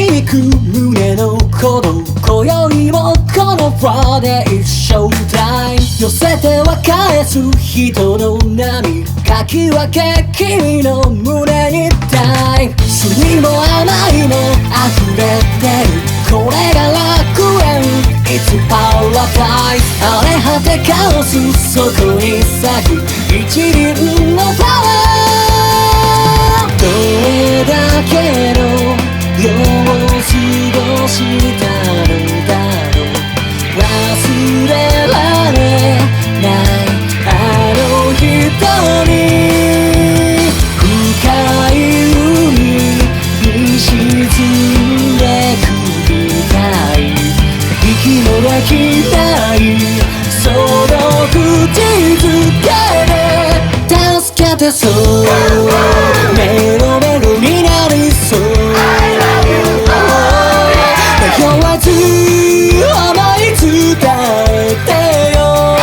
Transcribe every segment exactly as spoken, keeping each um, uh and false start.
響く胸の鼓動、今宵もこのフラデーショータイム。寄せては返す人の波、かき分け君の胸にダイブ。酸いも甘いも溢れてる、これが楽園 It's paradise。 荒れ果てカオス、そこに咲く一輪のフラワー。どれだけの夜を過ごしたのだろう、忘れられないあの人に。深い海に沈んでくみたい、息もできないその口づけで助けてそう、メロメロになりそう。迷わず思い伝えてよ。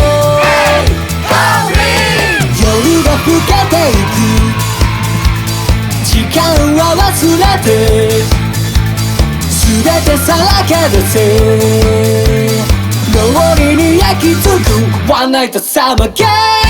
夜が更けていく、時間は忘れて全てさらけ出せ。脳裏に焼き付く One night summer game。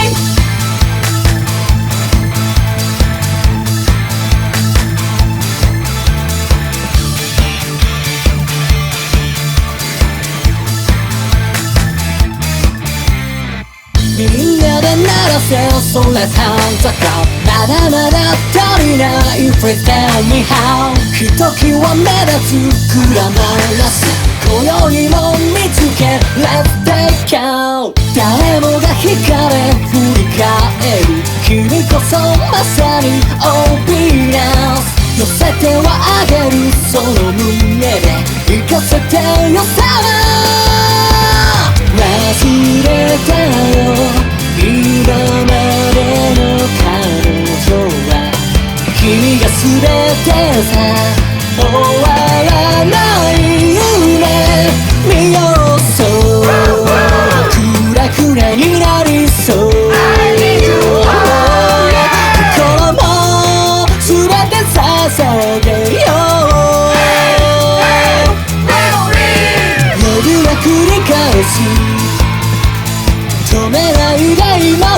みんなで鳴らせそれハンザカ、まだまだ足りない Please tell me how。 ひときわ目立つグラマラス、今宵も見つけ Let's take out。 誰もが惹かれ振り返る、君こそまさに Oh be nice。 寄せてはあげるその胸で行かせてよさま。忘れたよ今までの彼女は、君が全てさ。終わらない夢見ようそう、クラクラになりそう。心も全て捧げよう。夜は繰り返す、止めないで今を、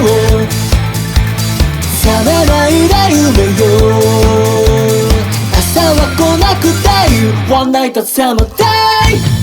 覚めないで夢よ。朝は来なくていい One night summer day。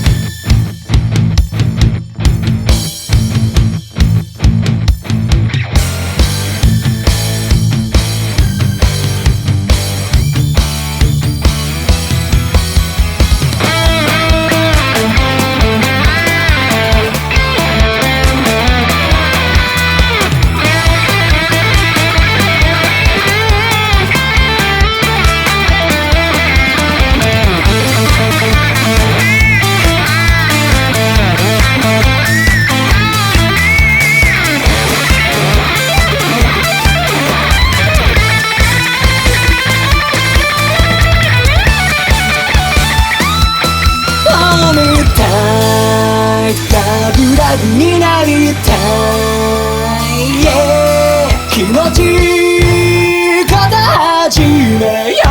ラブラブになりたい、yeah。 気持ちいいこと始めよ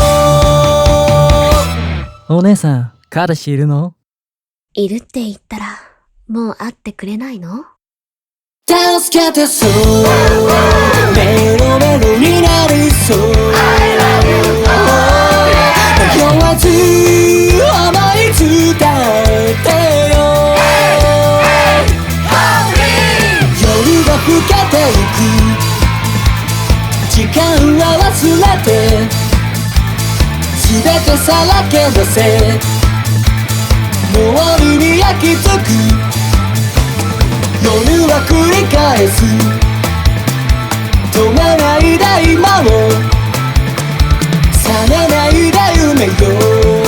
う。お姉さん、彼氏いるの？ いるって言ったらもう会ってくれないの？ 助けてそう、メロメロになりそう。迷わず思い伝えてよ。夜が更けていく、時間は忘れて全てさらけ出せ。脳裏に焼き付く、夜は繰り返す、止めないで今を、覚めないで夢よ。